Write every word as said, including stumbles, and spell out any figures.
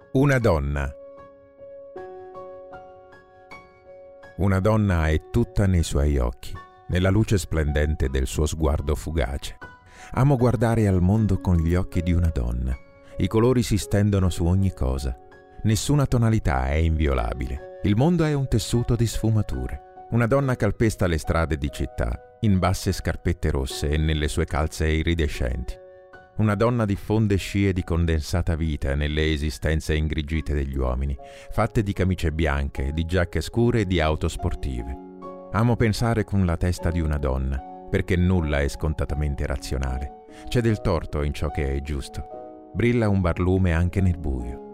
Una donna. Una donna è tutta nei suoi occhi, nella luce splendente del suo sguardo fugace. Amo guardare al mondo con gli occhi di una donna. I colori si stendono su ogni cosa. Nessuna tonalità è inviolabile. Il mondo è un tessuto di sfumature. Una donna calpesta le strade di città, in basse scarpette rosse e nelle sue calze iridescenti. Una donna diffonde scie di condensata vita nelle esistenze ingrigite degli uomini, fatte di camicie bianche, di giacche scure e di auto sportive. Amo pensare con la testa di una donna, perché nulla è scontatamente razionale. C'è del torto in ciò che è giusto. Brilla un barlume anche nel buio.